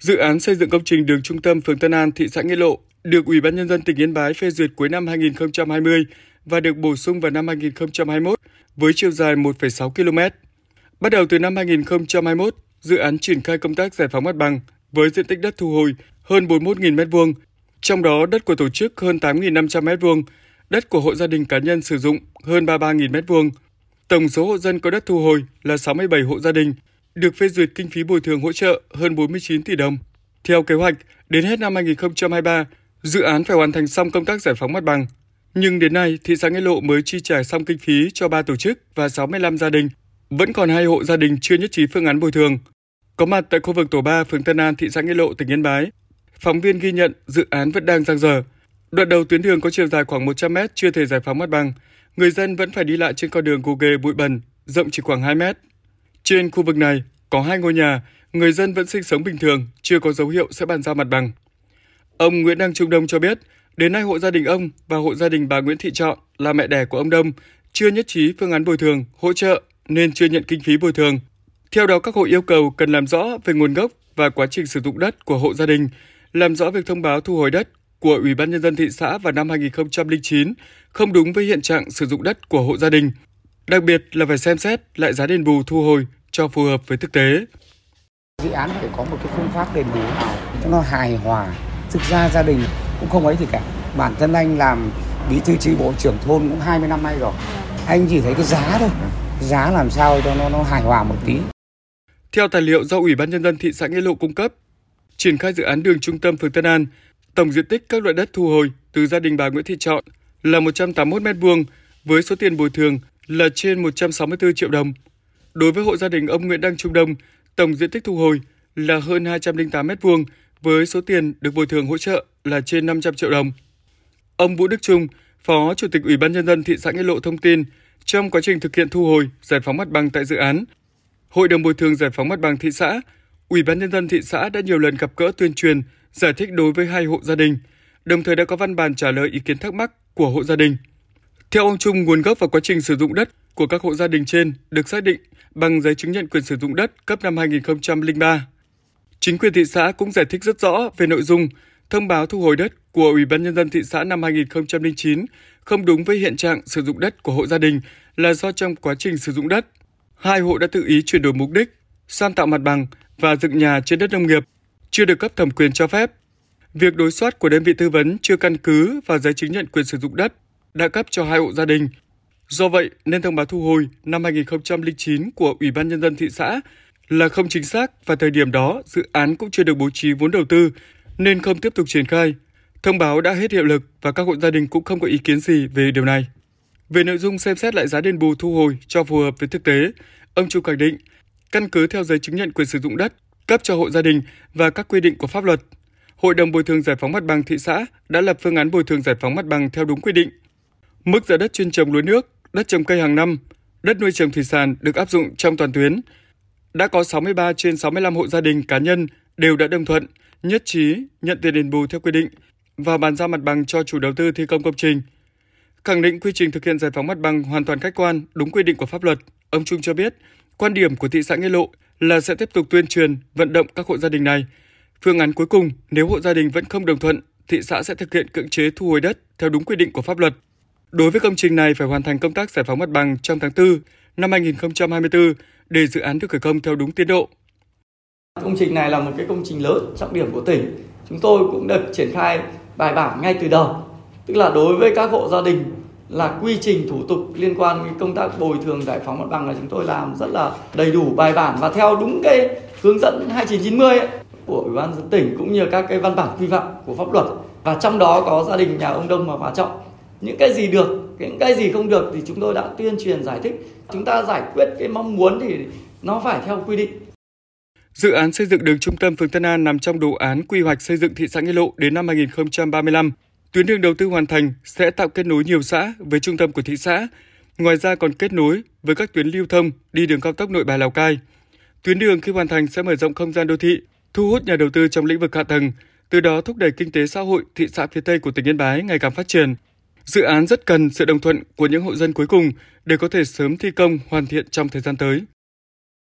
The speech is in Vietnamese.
Dự án xây dựng công trình đường trung tâm phường Tân An, thị xã Nghĩa Lộ được Ủy ban Nhân dân tỉnh Yên Bái phê duyệt cuối năm 2020 và được bổ sung vào năm 2021 với chiều dài 1,6 km. Bắt đầu từ năm 2021, dự án triển khai công tác giải phóng mặt bằng với diện tích đất thu hồi hơn 41.000 m2, trong đó đất của tổ chức hơn 8.500 m2, đất của hộ gia đình cá nhân sử dụng hơn 33.000 m2. Tổng số hộ dân có đất thu hồi là 67 hộ gia đình, được phê duyệt kinh phí bồi thường hỗ trợ hơn 49 tỷ đồng. Theo kế hoạch, đến hết năm 2023, dự án phải hoàn thành xong công tác giải phóng mặt bằng. Nhưng đến nay, thị xã Nghĩa Lộ mới chi trả xong kinh phí cho 3 tổ chức và 65 gia đình. Vẫn còn 2 hộ gia đình chưa nhất trí phương án bồi thường. Có mặt tại khu vực tổ 3, phường Tân An, thị xã Nghĩa Lộ, tỉnh Yên Bái, phóng viên ghi nhận dự án vẫn đang dang dở. Đoạn đầu tuyến đường có chiều dài khoảng 100 m chưa thể giải phóng mặt bằng. Người dân vẫn phải đi lại trên con đường gồ ghề bụi bẩn, rộng chỉ khoảng 2 m. Trên khu vực này có 2 ngôi nhà, người dân vẫn sinh sống bình thường, chưa có dấu hiệu sẽ bàn giao mặt bằng. Ông Nguyễn Đăng Trung Đông cho biết, đến nay hộ gia đình ông và hộ gia đình bà Nguyễn Thị Trọn là mẹ đẻ của ông Đông chưa nhất trí phương án bồi thường, hỗ trợ nên chưa nhận kinh phí bồi thường. Theo đó, các hộ yêu cầu cần làm rõ về nguồn gốc và quá trình sử dụng đất của hộ gia đình, làm rõ việc thông báo thu hồi đất của Ủy ban Nhân dân thị xã vào năm 2009 không đúng với hiện trạng sử dụng đất của hộ gia đình. Đặc biệt là phải xem xét lại giá đền bù thu hồi cho phù hợp với thực tế. Dự án phải có một cái phương pháp đền bù nào cho nó hài hòa. Thực ra gia đình cũng không ấy gì cả. Bản thân anh làm bí thư chi bộ trưởng thôn cũng 20 năm nay rồi. Anh chỉ thấy cái giá thôi. Giá làm sao cho nó hài hòa một tí. Theo tài liệu do Ủy ban Nhân dân thị xã Nghĩa Lộ cung cấp, triển khai dự án đường trung tâm phường Tân An, tổng diện tích các loại đất thu hồi từ gia đình bà Nguyễn Thị Trọn là 181 m2 với số tiền bồi thường là trên 164 triệu đồng. Đối với hộ gia đình ông Nguyễn Đăng Trung Đông, tổng diện tích thu hồi là hơn 208 m2 với số tiền được bồi thường hỗ trợ là trên 500 triệu đồng. Ông Vũ Đức Trung, Phó Chủ tịch Ủy ban Nhân dân thị xã Nghĩa Lộ thông tin, trong quá trình thực hiện thu hồi, giải phóng mặt bằng tại dự án, Hội đồng bồi thường giải phóng mặt bằng thị xã, Ủy ban Nhân dân thị xã đã nhiều lần gặp gỡ tuyên truyền, giải thích đối với 2 hộ gia đình, đồng thời đã có văn bản trả lời ý kiến thắc mắc của hộ gia đình. Theo ông Trung, nguồn gốc và quá trình sử dụng đất của các hộ gia đình trên được xác định bằng giấy chứng nhận quyền sử dụng đất cấp năm 2003. Chính quyền thị xã cũng giải thích rất rõ về nội dung thông báo thu hồi đất của Ủy ban Nhân dân thị xã năm 2009 không đúng với hiện trạng sử dụng đất của hộ gia đình là do trong quá trình sử dụng đất, 2 hộ đã tự ý chuyển đổi mục đích, san tạo mặt bằng và dựng nhà trên đất nông nghiệp, chưa được cấp thẩm quyền cho phép. Việc đối soát của đơn vị tư vấn chưa căn cứ vào giấy chứng nhận quyền sử dụng đất đã cấp cho 2 hộ gia đình. Do vậy, nên thông báo thu hồi năm 2009 của Ủy ban Nhân dân thị xã là không chính xác và thời điểm đó dự án cũng chưa được bố trí vốn đầu tư nên không tiếp tục triển khai. Thông báo đã hết hiệu lực và các hộ gia đình cũng không có ý kiến gì về điều này. Về nội dung xem xét lại giá đền bù thu hồi cho phù hợp với thực tế, ông Trung khẳng định, căn cứ theo giấy chứng nhận quyền sử dụng đất cấp cho hộ gia đình và các quy định của pháp luật, Hội đồng bồi thường giải phóng mặt bằng thị xã đã lập phương án bồi thường giải phóng mặt bằng theo đúng quy định. Mức giá đất chuyên trồng lúa nước, đất trồng cây hàng năm, đất nuôi trồng thủy sản được áp dụng trong toàn tuyến. Đã có 63 trên 65 hộ gia đình cá nhân đều đã đồng thuận, nhất trí nhận tiền đền bù theo quy định và bàn giao mặt bằng cho chủ đầu tư thi công công trình. Khẳng định quy trình thực hiện giải phóng mặt bằng hoàn toàn khách quan, đúng quy định của pháp luật, ông Trung cho biết, quan điểm của thị xã Nghĩa Lộ là sẽ tiếp tục tuyên truyền, vận động các hộ gia đình này. Phương án cuối cùng, nếu hộ gia đình vẫn không đồng thuận, thị xã sẽ thực hiện cưỡng chế thu hồi đất theo đúng quy định của pháp luật. Đối với công trình này phải hoàn thành công tác giải phóng mặt bằng trong tháng 4 năm 2024 để dự án được khởi công theo đúng tiến độ. Công trình này là một cái công trình lớn, trọng điểm của tỉnh. Chúng tôi cũng được triển khai bài bản ngay từ đầu. Tức là đối với các hộ gia đình là quy trình thủ tục liên quan đến công tác bồi thường giải phóng mặt bằng là chúng tôi làm rất là đầy đủ, bài bản và theo đúng cái hướng dẫn 2990 của Ủy ban nhân dân tỉnh cũng như các cái văn bản quy phạm của pháp luật. Và trong đó có gia đình nhà ông Đông và bà Trọng. Những cái gì được, những cái gì không được thì chúng tôi đã tuyên truyền giải thích. Chúng ta giải quyết cái mong muốn thì nó phải theo quy định. Dự án xây dựng đường trung tâm phường Tân An nằm trong đồ án quy hoạch xây dựng thị xã Nghĩa Lộ đến năm 2035. Tuyến đường đầu tư hoàn thành sẽ tạo kết nối nhiều xã với trung tâm của thị xã. Ngoài ra còn kết nối với các tuyến lưu thông đi đường cao tốc Nội Bài - Lào Cai. Tuyến đường khi hoàn thành sẽ mở rộng không gian đô thị, thu hút nhà đầu tư trong lĩnh vực hạ tầng, từ đó thúc đẩy kinh tế xã hội thị xã phía Tây của tỉnh Yên Bái ngày càng phát triển. Dự án rất cần sự đồng thuận của những hộ dân cuối cùng để có thể sớm thi công hoàn thiện trong thời gian tới.